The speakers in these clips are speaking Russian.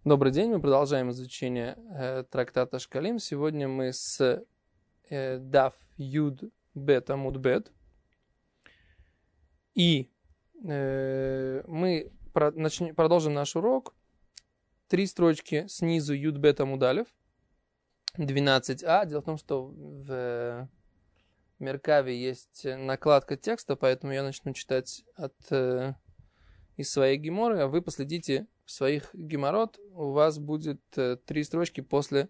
Добрый день, мы продолжаем изучение трактата Шкалим. Сегодня мы с Даф Юд Бет Амуд Бет. И мы продолжим наш урок. 3 строчки снизу Юд Бет Амуд Алеф, 12а. Дело в том, что в Меркаве есть накладка текста, поэтому я начну читать из своей геморы, а вы последите в своих геморрот, у вас будет 3 строчки после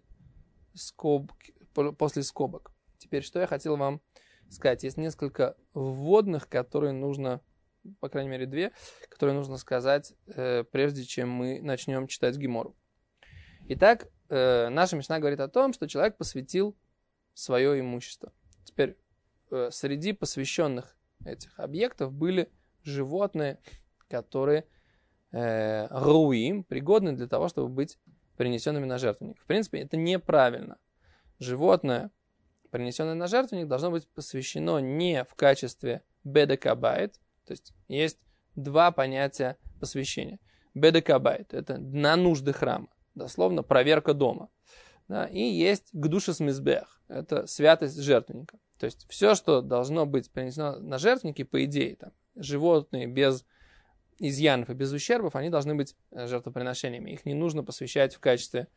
скобок. Теперь, что я хотел вам сказать. Есть несколько вводных, которые нужно, по крайней мере 2, которые нужно сказать, прежде чем мы начнем читать гемору. Итак, наша мишна говорит о том, что человек посвятил свое имущество. Теперь, среди посвященных этих объектов были животные, которые руим, пригодны для того, чтобы быть принесенными на жертвенник. В принципе, это неправильно. Животное, принесенное на жертвенник, должно быть посвящено не в качестве бедекабайт, то есть есть 2 понятия посвящения. Бедекабайт – это на нужды храма, дословно проверка дома. Да, и есть гдушас мизбех – это святость жертвенника. То есть все, что должно быть принесено на жертвенники, по идее, там, животные без изъянов и без ущербов, они должны быть жертвоприношениями. Их не нужно посвящать в качестве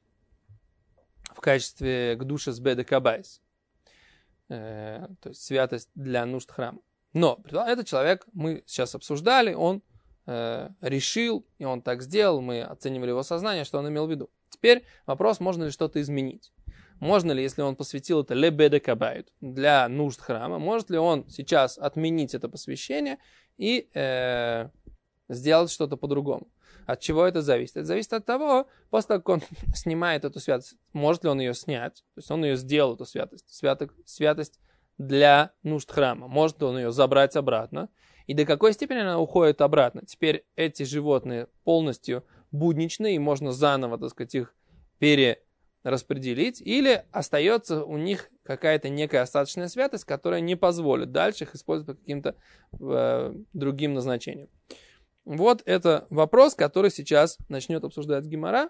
гдушас бедекабайс, то есть святость для нужд храма. Но этот человек, мы сейчас обсуждали, он решил, и он так сделал, мы оценивали его сознание, что он имел в виду. Теперь вопрос, можно ли что-то изменить. Можно ли, если он посвятил это лебедекабайт для нужд храма, может ли он сейчас отменить это посвящение и сделать что-то по-другому? От чего это зависит? Это зависит от того, после того, как он снимает эту святость, может ли он ее снять, то есть он ее сделал, эту святость для нужд храма, может ли он ее забрать обратно, и до какой степени она уходит обратно. Теперь эти животные полностью будничные, и можно заново, так сказать, их перераспределить, или остается у них какая-то некая остаточная святость, которая не позволит дальше их использовать по каким-то другим назначениям. Вот это вопрос, который сейчас начнет обсуждать Гемара.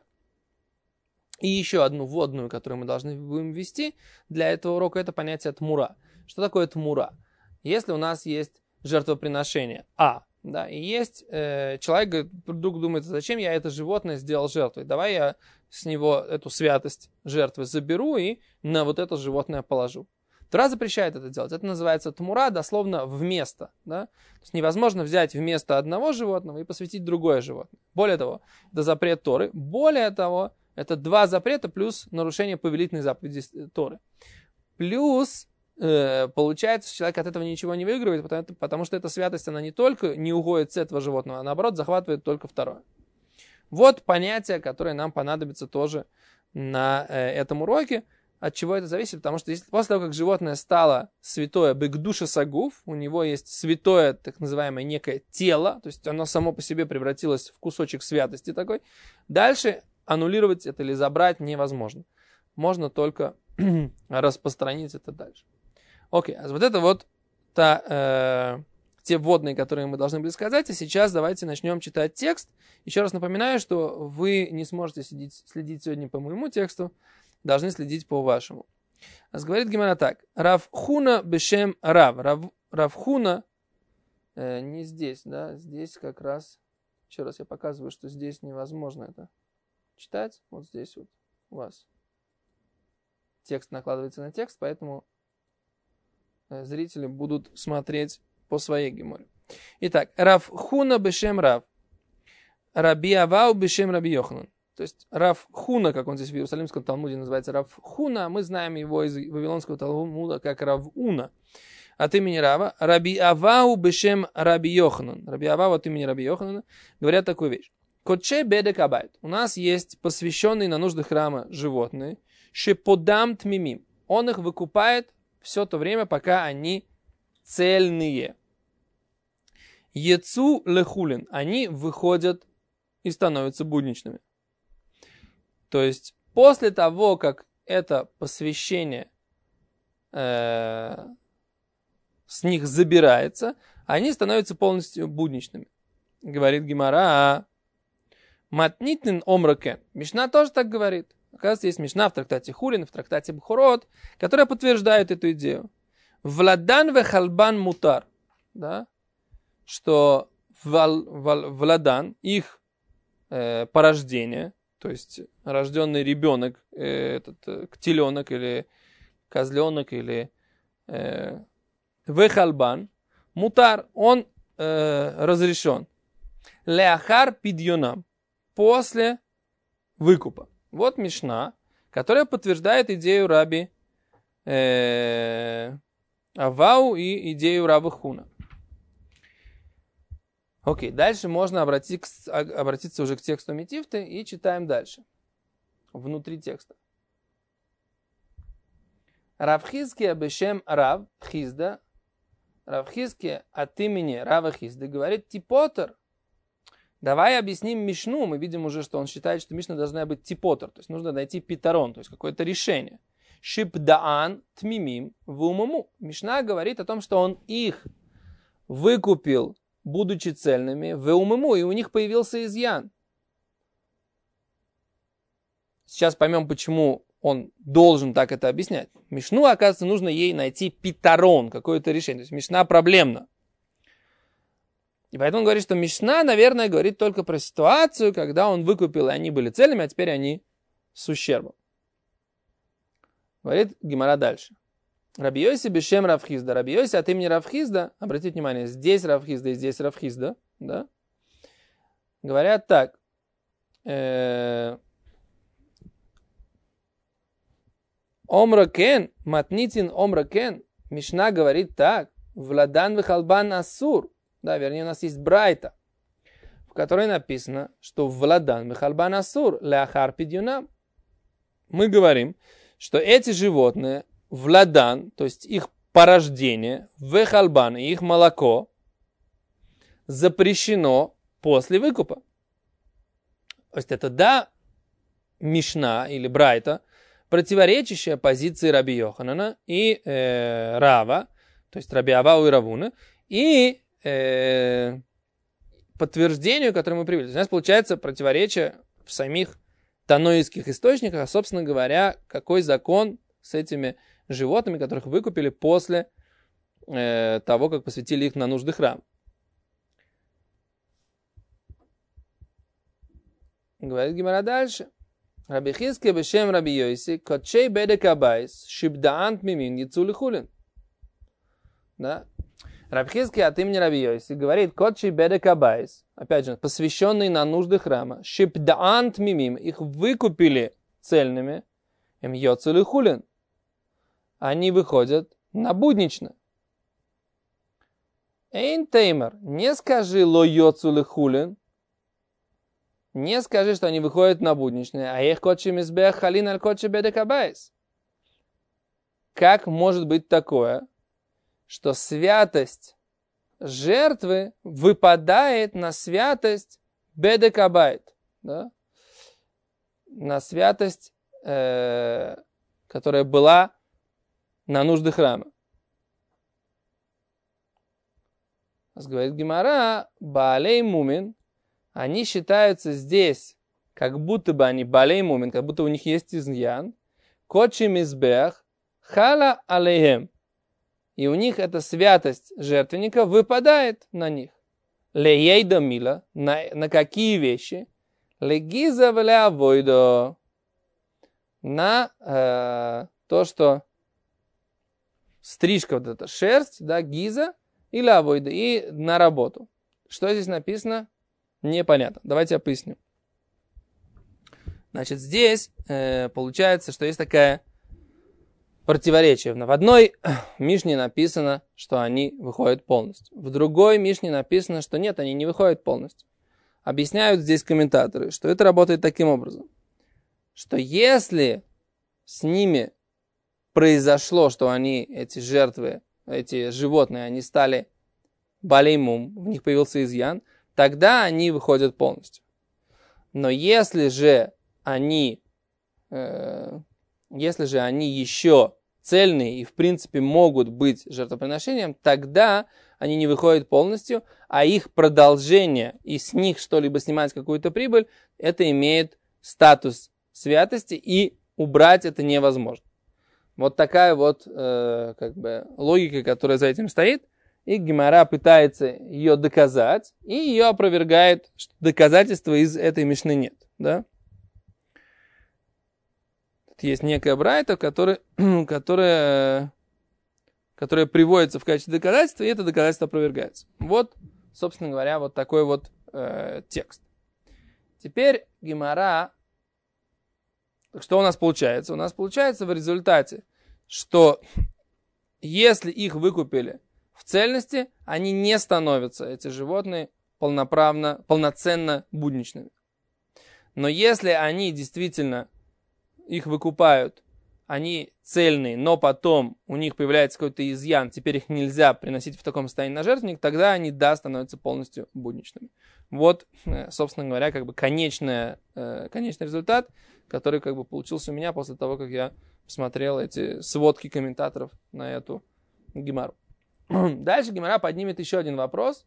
И еще одну вводную, которую мы должны будем ввести для этого урока, это понятие тмура. Что такое тмура? Если у нас есть жертвоприношение да, и есть человек, вдруг думает, зачем я это животное сделал жертвой? Давай я с него эту святость жертвы заберу и на вот это животное положу. Тора запрещает это делать. Это называется тмура, дословно вместо. Да? То есть невозможно взять вместо одного животного и посвятить другое животное. Более того, это запрет Торы. Более того, это 2 запрета плюс нарушение повелительной заповеди Торы. Плюс получается, что человек от этого ничего не выигрывает, потому что эта святость, она не только не уходит с этого животного, а наоборот захватывает только второе. Вот понятие, которое нам понадобится тоже на этом уроке. От чего это зависит? Потому что если после того, как животное стало святое бекдуша сагуф, у него есть святое, так называемое, некое тело, то есть оно само по себе превратилось в кусочек святости такой, дальше аннулировать это или забрать невозможно. Можно только распространить это дальше. Окей, а вот это вот те вводные, которые мы должны были сказать. А сейчас давайте начнем читать текст. Еще раз напоминаю, что вы не сможете следить сегодня по моему тексту, должны следить по вашему. Говорит Гемара так. Рав Хуна бешем Рав. Рав Хуна не здесь, да, здесь как раз. Еще раз я показываю, что здесь невозможно это читать. Вот здесь вот у вас текст накладывается на текст, поэтому зрители будут смотреть по своей геморе. Итак, Рав Хуна бешем Рав. Раби Авау бешем Раби Йоханан. То есть Рав Хуна, как он здесь в Иерусалимском Талмуде называется Рав Хуна, мы знаем его из Вавилонского Талмуда как Рав Уна. От имени Рава Раби Авау бешем Раби Йоханан. Раби Авау от имени Раби Йоханана говорят такую вещь. Котче бедекабайт. У нас есть посвященные на нужды храма животные. Шеподам тмимим. Он их выкупает все то время, пока они цельные. Ецу лехулин. Они выходят и становятся будничными. То есть после того, как это посвящение с них забирается, они становятся полностью будничными. Говорит Гемара, Матнитин омракен. Мишна тоже так говорит. Оказывается, есть Мишна в трактате Хулин, в трактате Бхурот, которая подтверждает эту идею. Владан вехалбан мутар. Да? Что владан, их порождение, то есть рожденный ребенок, теленок или козленок или вехалбан, мутар, он разрешен. Леахар пидьонам, после выкупа. Вот Мишна, которая подтверждает идею Раби Авау и идею Раби Хуна. Окей, дальше можно обратиться уже к тексту Метифты и читаем дальше. Внутри текста. Рав Хизкия бешем Рав Хизда. Рав Хизкия от имени Рава Хизды говорит: Типотер. Давай объясним Мишну. Мы видим уже, что он считает, что Мишна должна быть типотер. То есть нужно найти питарон, то есть какое-то решение. Шипдаан тмимим вумуму. Мишна говорит о том, что он их выкупил, будучи цельными, вумуму, и у них появился изъян. Сейчас поймем, почему он должен так это объяснять. Мишну, оказывается, нужно ей найти питарон, какое-то решение. То есть Мишна проблемна. И поэтому он говорит, что Мишна, наверное, говорит только про ситуацию, когда он выкупил, и они были цельными, а теперь они с ущербом. Говорит Гемара дальше. Раби Йоси бешем Рав Хизда. Раби Йоси от имени Рав Хизда, обратите внимание, здесь Рав Хизда и здесь Рав Хизда, да? Говорят так. Омракен, матнитин омракен. Мишна говорит так. Владан вехалбан асур. Да, вернее, у нас есть брайта, в которой написано, что владан вехалбан асур леахар пидьюнам. Мы говорим, что эти животные, владан, то есть их порождение, вехалбан и их молоко, запрещено после выкупа. То есть это, да, Мишна или брайта, противоречащая позиции Раби Йоханана и Рава, то есть Раби Авау и Равуна, и подтверждению, которое мы привели. У нас получается противоречие в самих таноистских источниках, а, собственно говоря, какой закон с этими животными, которых выкупили после того, как посвятили их на нужды храма. Говорит Гемара дальше. Раби Хизкия бешем Раби Йоси, котчей бедек абайс, шибдаант мимин яцу лихулин. Да? Раби Хизкия от имени Раби Йоси говорит, котчей бедек абайс, опять же, посвященный на нужды храма, шибдаант мимим, их выкупили цельными, им яцу лихулин. Они выходят на буднично. Эйн теймер, не скажи ло яцу лихулин, не скажи, что они выходят на будничные, а их котчи мизбех халин аль котчи бедек абайс. Как может быть такое, что святость жертвы выпадает на святость бедек абайт, да? На святость, которая была на нужды храма. Говорит Гемара, баалей мумин, они считаются здесь, как будто бы они балей мумин, как будто у них есть изъян. Кочи мизбех хала алейхем. И у них эта святость жертвенника выпадает на них. Леейда мила, на какие вещи? Легиза вля войдо. На то, что стрижка, вот эта шерсть, да, гиза, или авойда, и на работу. Что здесь написано? Непонятно. Давайте я поясню. Значит, здесь получается, что есть такое противоречие. В одной Мишне написано, что они выходят полностью. В другой Мишне написано, что нет, они не выходят полностью. Объясняют здесь комментаторы, что это работает таким образом, что если с ними произошло, что они, эти жертвы, эти животные, они стали балеймум, в них появился изъян, тогда они выходят полностью. Но если же они еще цельные и в принципе могут быть жертвоприношением, тогда они не выходят полностью, а их продолжение и с них что-либо снимать какую-то прибыль, это имеет статус святости, и убрать это невозможно. Вот такая вот логика, которая за этим стоит. И Гемара пытается ее доказать, и ее опровергает, что доказательства из этой мишны нет. Да? Тут есть некая брайта, которая приводится в качестве доказательства, и это доказательство опровергается. Вот, собственно говоря, вот такой вот текст. Теперь Гемара... Что у нас получается? У нас получается в результате, что если их выкупили в цельности, они не становятся, эти животные, полноценно будничными. Но если они действительно их выкупают, они цельные, но потом у них появляется какой-то изъян, теперь их нельзя приносить в таком состоянии на жертвенник, тогда они, да, становятся полностью будничными. Вот, собственно говоря, конечный результат, который получился у меня после того, как я посмотрел эти сводки комментаторов на эту Гемару. Дальше Гемара поднимет еще один вопрос.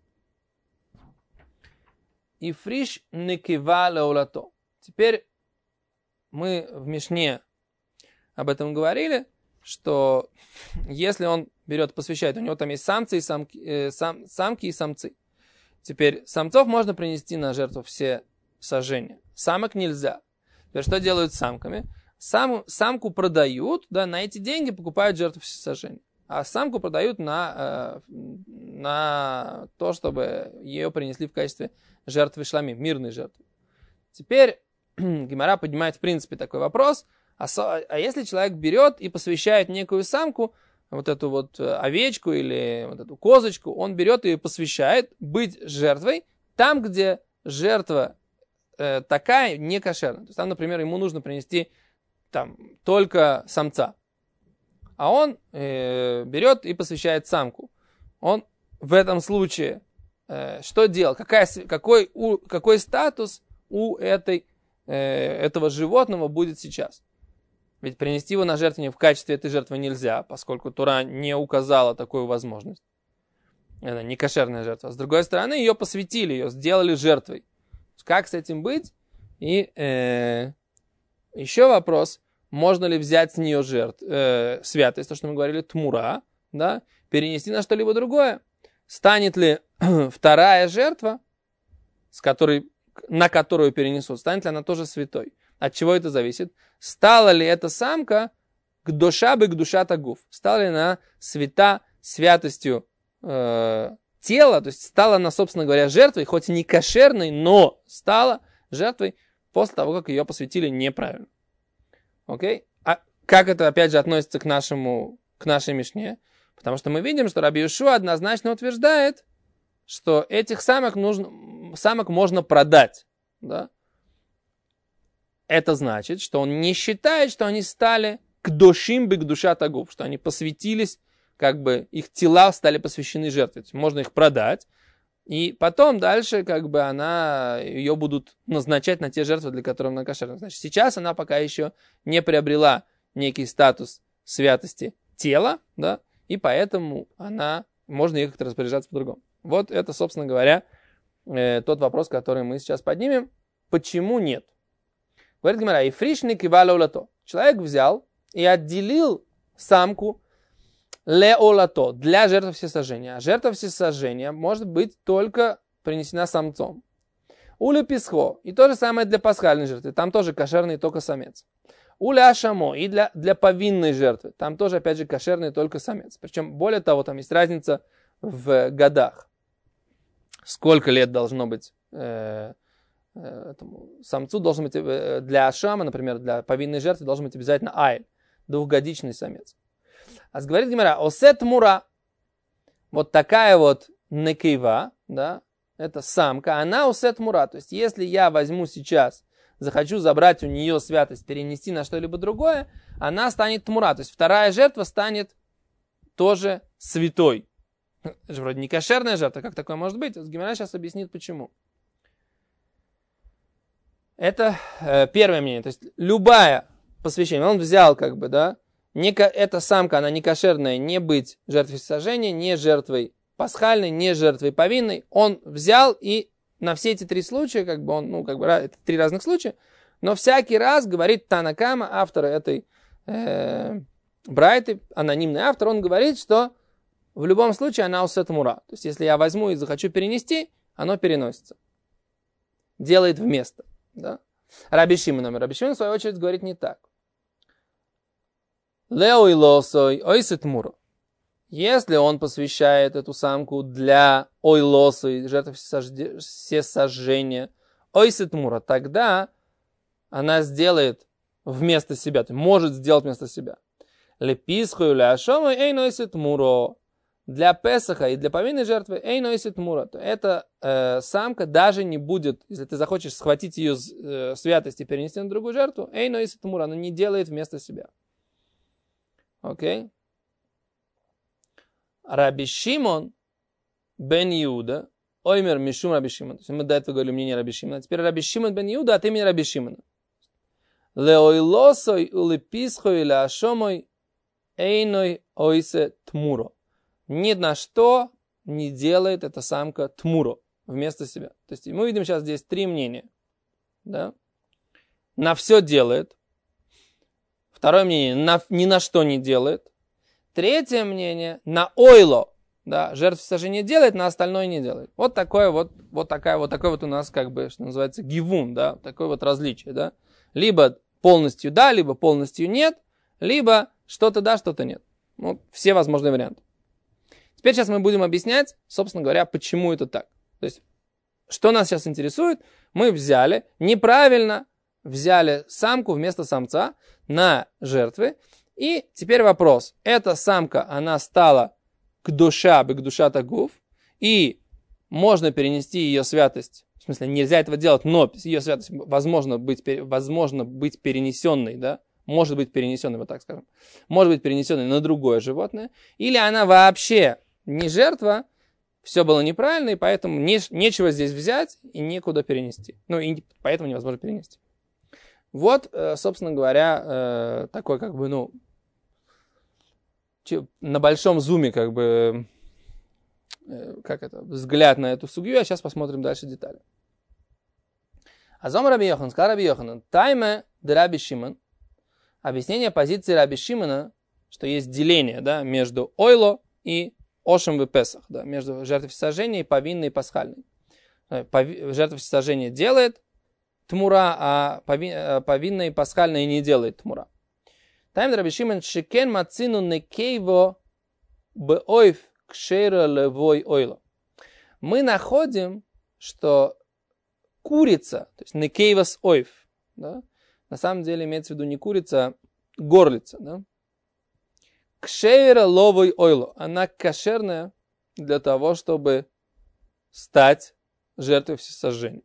Ифриш некива леолато. Теперь мы в Мишне об этом говорили, что если он берет, посвящает, у него там есть самцы и самки и самцы. Теперь самцов можно принести на жертву все сожжения. Самок нельзя. Теперь что делают с самками? Самку продают, да, на эти деньги покупают жертву всесожжения. А самку продают на то, чтобы ее принесли в качестве жертвы шламим, мирной жертвы. Теперь Гемара поднимает в принципе такой вопрос. А если человек берет и посвящает некую самку, вот эту вот овечку или вот эту козочку, он берет и посвящает быть жертвой там, где жертва такая не кошерная. То есть там, например, ему нужно принести там только самца. А он берет и посвящает самку. Он в этом случае что делал? Какой статус у этого животного будет сейчас? Ведь принести его на жертвенник в качестве этой жертвы нельзя, поскольку Тора не указала такую возможность. Это не кошерная жертва. С другой стороны, ее посвятили, ее сделали жертвой. Как с этим быть? И еще вопрос, можно ли взять с нее святость, то, что мы говорили, тмура, да, перенести на что-либо другое? Станет ли вторая жертва, на которую перенесут, станет ли она тоже святой? От чего это зависит? Стала ли эта самка к душа бы к душа тагуф? Стала ли она святостью тела, то есть стала она, собственно говоря, жертвой, хоть и не кошерной, но стала жертвой после того, как ее посвятили неправильно. Окей? А как это, опять же, относится к нашей мишне? Потому что мы видим, что Раби Йошуа однозначно утверждает, что этих самок можно продать. Да? Это значит, что он не считает, что они стали к душим бы к душа тагуф, что они посвятились, их тела стали посвящены жертве. Можно их продать, и потом дальше ее будут назначать на те жертвы, для которых она кошерна. Значит, сейчас она пока еще не приобрела некий статус святости тела, да, и поэтому можно ей как-то распоряжаться по-другому. Вот это, собственно говоря, тот вопрос, который мы сейчас поднимем. Почему нет? Говорит Гемара, «Ифришник и валаулато». Человек взял и отделил самку леолато для жертвы всесожжения. А жертва всесожжения может быть только принесена самцом. Уле писхо. И то же самое для пасхальной жертвы. Там тоже кошерный только самец. Уле ашамо. И для повинной жертвы. Там тоже, опять же, кошерный только самец. Причем, более того, там есть разница в годах. Сколько лет должно быть этому самцу? Должен быть для ашама, например, для повинной жертвы должен быть обязательно айль. Двухгодичный самец. А говорит Гемара, осет мура. Вот такая вот некейва, да, это самка, она осет мура. То есть, если я возьму сейчас, захочу забрать у нее святость, перенести на что-либо другое, она станет тмура. То есть, вторая жертва станет тоже святой. Это же вроде не кошерная жертва, как такое может быть? Гемара сейчас объяснит, почему. Это первое мнение. То есть, любая посвящение, он взял эта самка, она не кошерная, не быть жертвой сожжения, не жертвой пасхальной, не жертвой повинной. Он взял и на все эти три случая, как бы он, это три разных случая, но всякий раз говорит Тана Кама, автор этой брайты, анонимный автор, он говорит, что в любом случае она усет мура. То есть, если я возьму и захочу перенести, оно переносится. Делает вместо. Да? Раби Шимон, в свою очередь, говорит не так. Лео и лосой ойсет муру. Если он посвящает эту самку для ойлосой, жертвы всесожжения, ойсет мура, тогда она сделает вместо себя, то есть может сделать вместо себя. Леписху или ашома эй носит муро. Для Песаха и для повинной жертвы эй носит муро. Эта самка даже не будет, если ты захочешь схватить ее святость и перенести на другую жертву, эй носит муро, она не делает вместо себя. Окей? Раби Шимон бен Иуда, оймер мишум Раби Шимон. То есть мы до этого говорили мнение Раби Шимона. А теперь Раби Шимон бен Иуда от имени Раби Шимона. Леойлосой улеписхой или ашомой эйной ойсе тмуро. Ни на что не делает эта самка тмуро вместо себя. То есть мы видим сейчас здесь три мнения. Да? На все делает. Второе мнение, ни на что не делает. Третье мнение, на ойло. Да, жертву сожжения делает, на остальное не делает. Вот такой вот у нас, как бы, что называется, гивун, да, такое вот различие, да. Либо полностью да, либо полностью нет, либо что-то да, что-то нет. Ну, все возможные варианты. Теперь сейчас мы будем объяснять, собственно говоря, почему это так. То есть, что нас сейчас интересует, мы неправильно взяли самку вместо самца на жертвы. И теперь вопрос. Эта самка, она стала к душа тагуф, и можно перенести ее святость. В смысле, нельзя этого делать, но ее святость возможно быть перенесенной, да? Может быть перенесенной, вот так скажем. Может быть перенесенной на другое животное. Или она вообще не жертва, все было неправильно, и поэтому нечего здесь взять и некуда перенести. Ну, и поэтому невозможно перенести. Вот, собственно говоря, такой, как бы, на большом зуме, как бы, взгляд на эту сугью, а сейчас посмотрим дальше детали. Азом Раби Йохан, сказал Раби Йохан, тайме де Раби Шимон, объяснение позиции Раби Шимона, что есть деление, да, между ойло и ошем в Песах, да, между жертвой всесожжения и повинной и пасхальной. Жертва всесожжения делает тмура, а повинная и пасхальная не делает тмура. Тайм Раби Шимон шекен мацину некейво беойф кшейра левой ойло. Мы находим, что курица, то есть некейвас ойф, да, на самом деле имеется в виду не курица, а горлица, да. Кшейра ловой ойло. Она кошерная для того, чтобы стать жертвой всесожжения.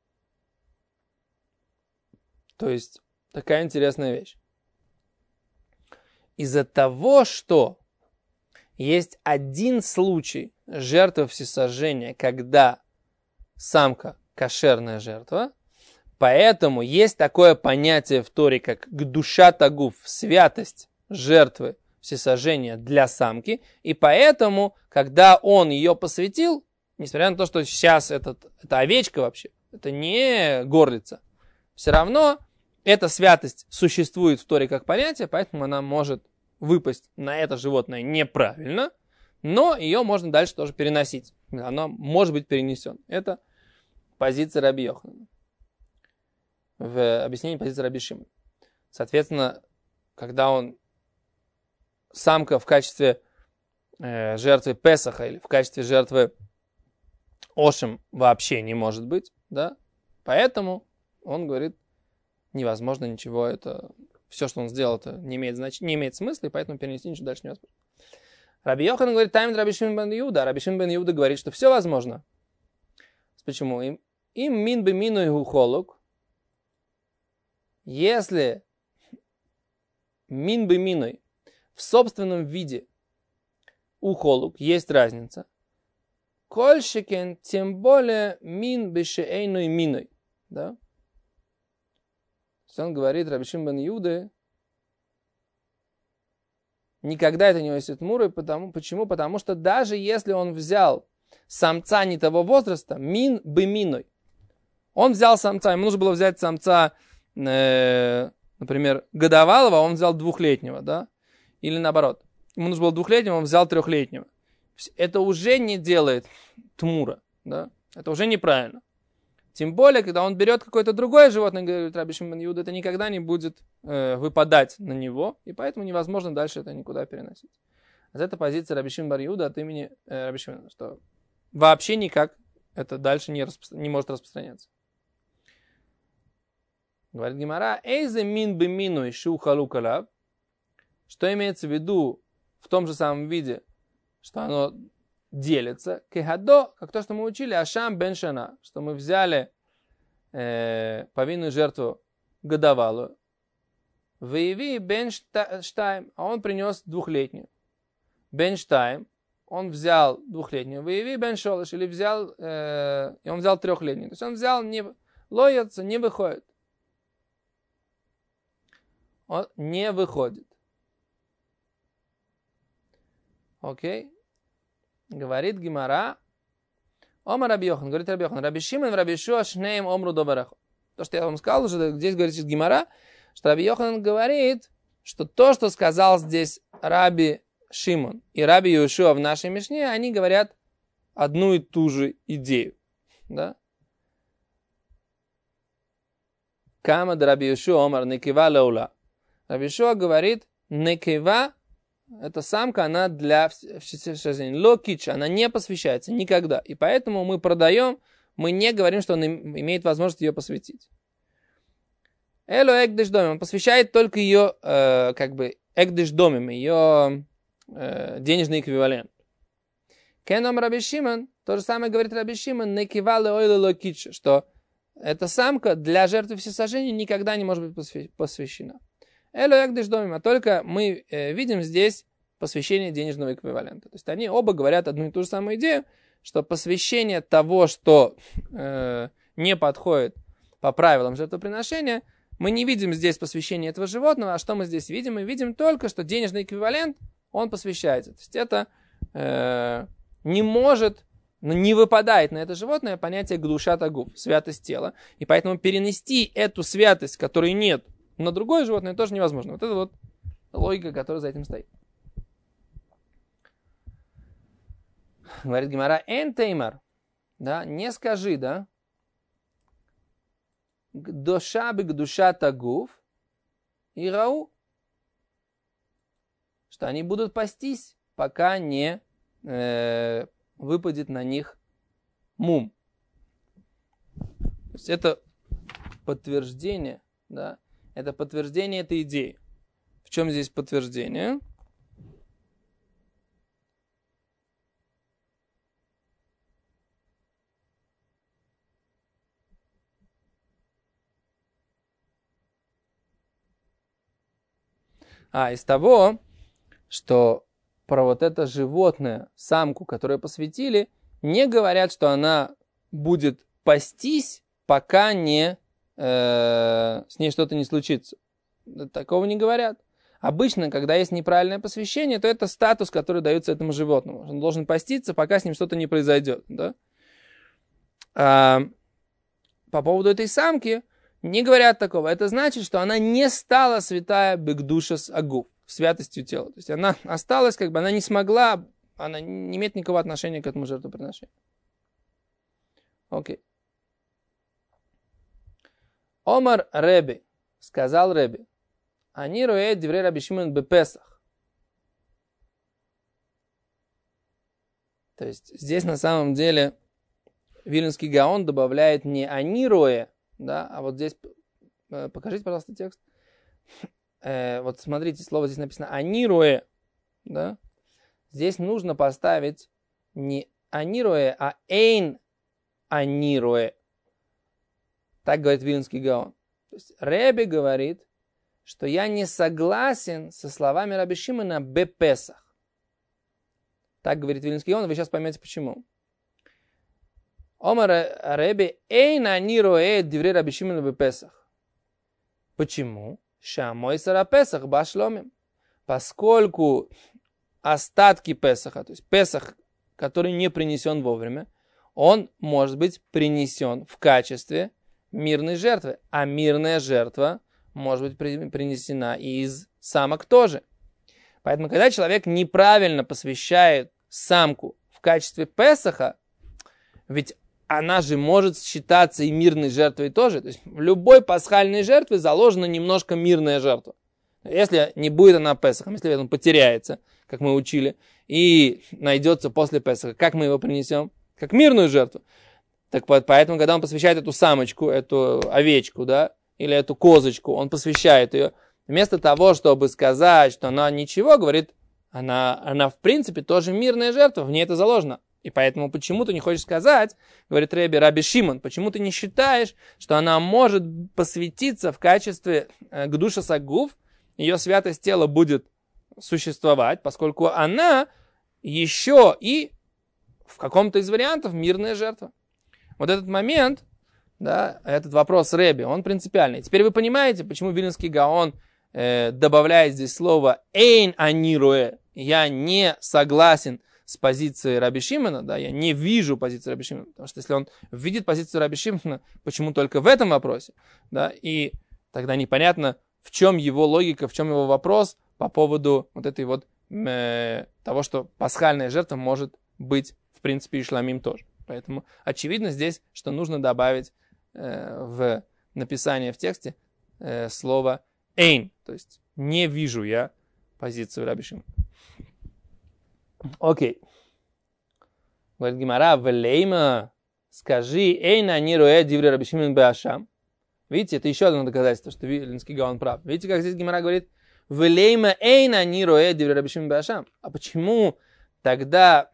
То есть такая интересная вещь. Из-за того, что есть один случай жертвы всесожжения, когда самка кошерная жертва, поэтому есть такое понятие в Торе, как гдуша тагуф, святость жертвы всесожжения для самки, и поэтому, когда он ее посвятил, несмотря на то, что сейчас это овечка вообще, это не горлица, все равно эта святость существует в Торе как понятие, поэтому она может выпасть на это животное неправильно, но ее можно дальше тоже переносить. Она может быть перенесена. Это позиция Раби Йоханана. В объяснении позиции Раби Шимона. Соответственно, когда самка в качестве жертвы Песаха или в качестве жертвы Ошем вообще не может быть, да, поэтому он говорит, невозможно ничего, это все, что он сделал, это не имеет смысла, и поэтому перенести ничего дальше невозможно. Раби Йохан говорит, тайм Раби Шимон бен Иуда. Раби Шимон бен Иуда говорит, что все возможно. Почему? Им мин бы мину и ухолук. Если мин бы миной в собственном виде ухолук есть разница, кольшикен, тем более мин бы шеэйной миной. Да? Он говорит, Раби Шимон бен Иуда, никогда это не носит муры. Почему? Потому что даже если он взял самца не того возраста, мин бы миной. Он взял самца, ему нужно было взять самца, например, годовалого, а он взял 2-летнего, да? Или наоборот. Ему нужно было 2-летнего, он взял 3-летнего. Это уже не делает тмура, да? Это уже неправильно. Тем более, когда он берет какое-то другое животное, говорит Раби Шимон Иуда, это никогда не будет выпадать на него, и поэтому невозможно дальше это никуда переносить. Это позиция Раби Шимон бар Иуда от имени Раби Шимона, что вообще никак это дальше не может распространяться. Говорит Гемара, эйзе мин бы мину ишу халукалаб, что имеется в виду в том же самом виде, что оно делится, кехадо, как то, что мы учили, ашам бен шана, что мы взяли повинную жертву годовалую, выяви бен штайм, а он принес 2-летнюю. Бен штайм, он взял 2-летнюю, выяви бен шолыш, или взял, и он взял 3-летнюю. То есть он взял, не лоется, не выходит. Он не выходит. Окей. Говорит Гемара. Омар Раби Йохан, говорит Раби Йохан. Раби Шимон, Раби Йошуа, шнеем омру добараху. То, что я вам сказал, уже здесь говорит Гемара, что Раби Йохан говорит, что то, что сказал здесь Раби Шимон и Раби Йошуа в нашей Мишне, они говорят одну и ту же идею. Да? Кама да Раби Йошуа омар некива лаула. Раби Йошуа говорит, некива, эта самка, она для всесожжения. Локич, она не посвящается никогда. И поэтому мы продаем, мы не говорим, что он имеет возможность ее посвятить. Эло экдеш домим, он посвящает только ее, экдеш домим, ее денежный эквивалент. Кеном Раби Шимон, то же самое говорит Раби Шимон, некива леойло локич, что эта самка для жертвы всесожжения никогда не может быть посвящена. Эло экдеш домим, а только мы видим здесь посвящение денежного эквивалента. То есть они оба говорят одну и ту же самую идею, что посвящение того, что не подходит по правилам жертвоприношения, мы не видим здесь посвящение этого животного, а что мы здесь видим? Мы видим только, что денежный эквивалент, он посвящается. То есть это не может, не выпадает на это животное понятие гдушат агуф, святость тела. И поэтому перенести эту святость, которой нет, на другое животное тоже невозможно. Вот это вот логика, которая за этим стоит. Говорит Гемара, эн теймар, да, не скажи, да, гдоша бы гдуша тагуф и рау, что они будут пастись, пока не выпадет на них мум. То есть это подтверждение, да, это подтверждение этой идеи. В чем здесь подтверждение? Из того, что про вот это животное, самку, которую посвятили, не говорят, что она будет пастись, пока не с ней что-то не случится. Такого не говорят. Обычно, когда есть неправильное посвящение, то это статус, который дается этому животному. Он должен поститься, пока с ним что-то не произойдет. Да? По поводу этой самки не говорят такого. Это значит, что она не стала святая бекдушас агуф, святостью тела. То есть она осталась, она не смогла, она не имеет никакого отношения к этому жертвоприношению. Окей. Омар Реби, сказал Реби, они роят диврей Раби Шимон бепесах. То есть здесь на самом деле Виленский Гаон добавляет не они роя, да, а вот здесь, покажите, пожалуйста, текст. Вот смотрите, слово здесь написано они роя, да. Здесь нужно поставить не они роя, а эйн они роя. Так говорит Виленский Гаон. То есть Реби говорит, что я не согласен со словами Раби Шимона бепесах. Так говорит Виленский Гаон, вы сейчас поймете почему. Омар Реби эйн ани роэ диврей Раби Шимона бепесах. Почему? Шамой сара песах башломим. поскольку остатки Песаха, то есть Песах, который не принесен вовремя, он может быть принесен в качестве мирной жертвы. А мирная жертва может быть принесена и из самок тоже. Поэтому, когда человек неправильно посвящает самку в качестве Песаха, ведь она же может считаться и мирной жертвой тоже. То есть в любой пасхальной жертве заложена немножко мирная жертва. Если не будет она Песахом, если он потеряется, как мы учили, и найдется после Песаха, как мы его принесем? Как мирную жертву. Так поэтому, когда он посвящает эту самочку, эту овечку, да, или эту козочку, он посвящает ее, вместо того, чтобы сказать, что она ничего, говорит, она в принципе тоже мирная жертва, в ней это заложено. И поэтому почему ты не хочешь сказать, говорит Раби Шимон, почему ты не считаешь, что она может посвятиться в качестве гдуша сагуф, ее святость тела будет существовать, поскольку она еще и в каком-то из вариантов мирная жертва. Вот этот момент, да, этот вопрос Реби, он принципиальный. Теперь вы понимаете, почему Вильнюсский Гаон добавляет здесь слово «эйн анируэ», я не согласен с позицией Раби Шимона, да, я не вижу позицию Раби Шимона, потому что если он видит позицию Раби Шимона, почему только в этом вопросе, да, и тогда непонятно, в чем его логика, в чем его вопрос по поводу вот этой вот того, что пасхальная жертва может быть, в принципе, и шламим тоже. Поэтому очевидно здесь, что нужно добавить в написание в тексте слово «эйн», то есть «не вижу я» позицию Раби Шимона. Окей. Говорит Гемара, «Велейма, скажи, эйн ани роэ диври Раби Шимон беашам». Видите, это еще одно доказательство, что Вильнюсский Гаон прав. Видите, как здесь Гемара говорит, «Велейма эйн ани роэ диври Раби Шимон беашам». А почему тогда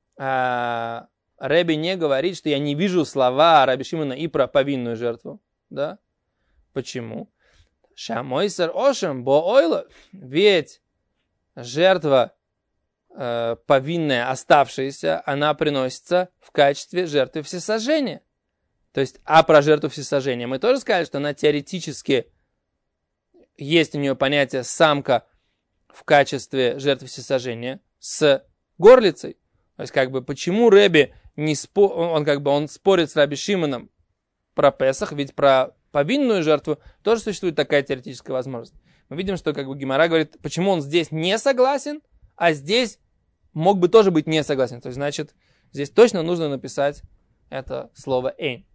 Реби не говорит, что я не вижу слова Раби Шимона и про повинную жертву? Да? Почему? Шамойсер ошем бо ойло. Ведь жертва повинная, оставшаяся, она приносится в качестве жертвы всесожжения. То есть, а про жертву всесожжения мы тоже сказали, что она теоретически есть у нее понятие самка в качестве жертвы всесожжения с горлицей. То есть, как бы, почему Реби он спорит с Раби Шимоном про Песах, ведь про повинную жертву тоже существует такая теоретическая возможность. Мы видим, что как бы Гемара говорит, почему он здесь не согласен, а здесь мог бы тоже быть не согласен. То есть, значит, здесь точно нужно написать это слово «эйн».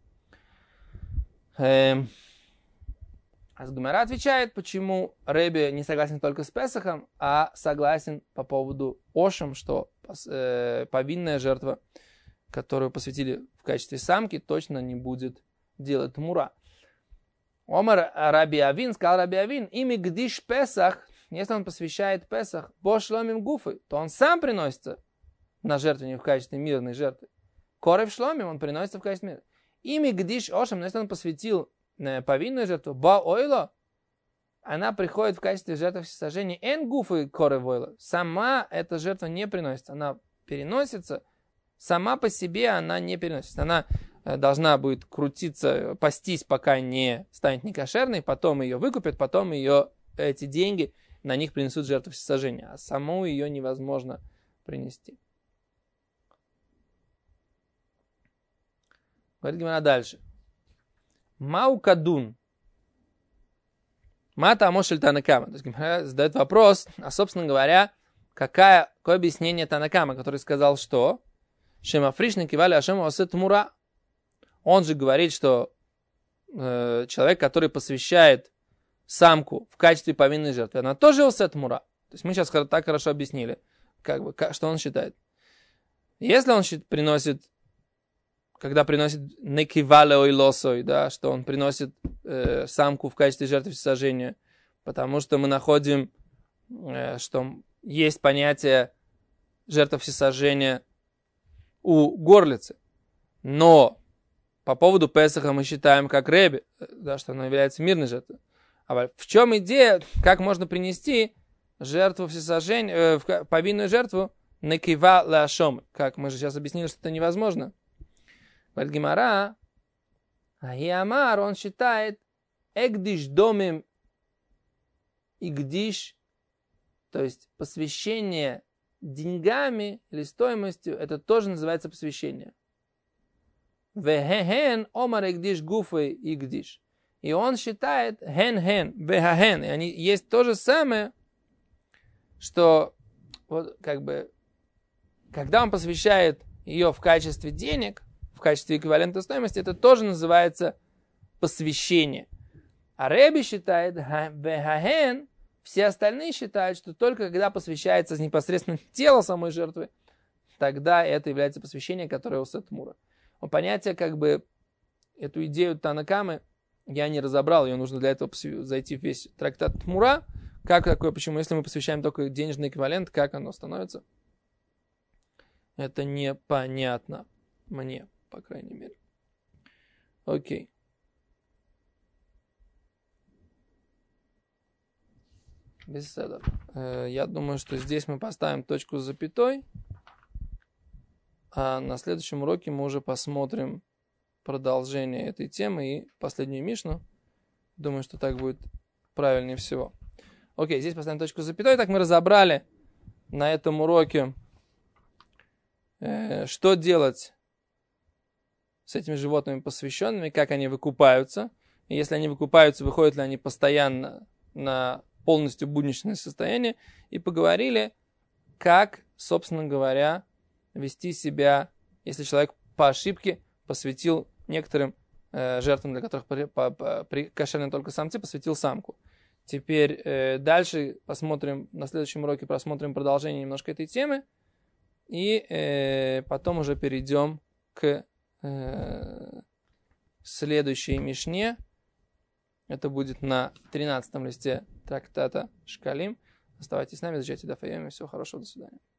А Гемара отвечает, почему Реби не согласен только с Песахом, а согласен по поводу Ошем, что повинная жертва, которую посвятили в качестве самки, точно не будет делать тмура. Омар Раби Авин, сказал Раби Авин, ими гдиш Песах, если он посвящает Песах, бо шломим гуфы, то он сам приносится на жертвенник в качестве мирной жертвы. Корев шломим он приносится в качестве мирной. Ими гдиш Ошем, но если он посвятил повинную жертву, ба ойло, она приходит в качестве жертвы всесожжения. Эн гуфы корев ойло. Сама эта жертва не приносится, она переносится. Сама по себе она не переносится. Она должна будет крутиться, пастись, пока не станет некошерной, потом ее выкупят, потом ее, эти деньги, на них принесут жертву всесожжения. А саму ее невозможно принести. Говорит Гемара дальше. Мау кадун. Мата амошель Танакама. То есть Гемара задает вопрос, а собственно говоря, какое объяснение Танакама, который сказал, что Шемафришны кивали Ашему осет мура. Он же говорит, что человек, который посвящает самку в качестве повинной жертвы, она тоже осет мура. То есть мы сейчас так хорошо объяснили, что он считает. Если он приносит, когда приносит некивале ойлосой, да, что он приносит самку в качестве жертвы всесожжения, потому что мы находим, что есть понятие жертвы всесожжения у горлицы. Но по поводу Песаха мы считаем как Реби, да, что она является мирной жертвой. А в чем идея, как можно принести жертву всесожжения, повинную жертву некива лашом, как мы же сейчас объяснили, что это невозможно. Говорит Гемара, Ахиамар, он считает, экдиш домим и гдиш То есть посвящение деньгами или стоимостью, это тоже называется посвящение. Вехен омар игдиш гуфы игдиш. И он считает хен-хен, вехахен. И они есть то же самое, что вот как бы, когда он посвящает ее в качестве денег, в качестве эквивалента стоимости, это тоже называется посвящение. А Реби считает вехахен, все остальные считают, что только когда посвящается непосредственно тело самой жертвы, тогда это является посвящение, которое у Сетмура. Понятие, как бы, эту идею Танакамы я не разобрал, ее нужно для этого зайти в весь трактат Тмура. Как такое, почему, если мы посвящаем только денежный эквивалент, как оно становится? Это непонятно мне, по крайней мере. Окей. Беседа. Я думаю, что здесь мы поставим точку с запятой. А на следующем уроке мы уже посмотрим продолжение этой темы и последнюю Мишну. Думаю, что так будет правильнее всего. Окей, здесь поставим точку с запятой. Так мы разобрали на этом уроке, что делать с этими животными посвященными, как они выкупаются. И если они выкупаются, выходят ли они постоянно на полностью будничное состояние. И поговорили, как, собственно говоря, вести себя, если человек по ошибке посвятил некоторым жертвам, для которых кошерны только самцы, посвятил самку. Теперь дальше посмотрим, на следующем уроке просмотрим продолжение немножко этой темы. И потом уже перейдем к следующей Мишне. Это будет на 13 листе трактата Шкалим. Оставайтесь с нами, изучайте Даф Йоми. Всего хорошего, до свидания.